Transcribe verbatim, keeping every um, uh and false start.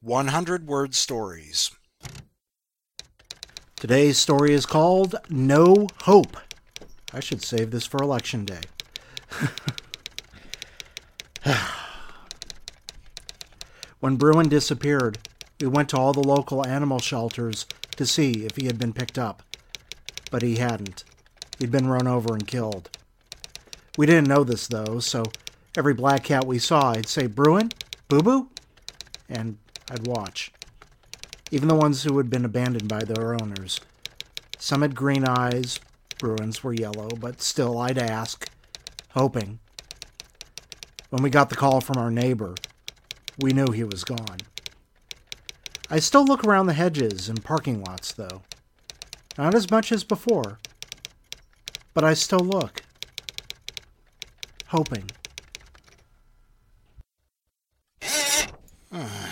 one hundred word stories. Today's story is called No Hope. I should save this for Election Day. When Bruin disappeared, we went to all the local animal shelters to see if he had been picked up. But he hadn't. He'd been run over and killed. We didn't know this, though, so every black cat we saw, I'd say, "Bruin? Boo-boo?" And I'd watch. Even the ones who had been abandoned by their owners. Some had green eyes, Bruins were yellow, but still I'd ask, hoping. When we got the call from our neighbor, we knew he was gone. I still look around the hedges and parking lots, though. Not as much as before, but I still look. Hoping.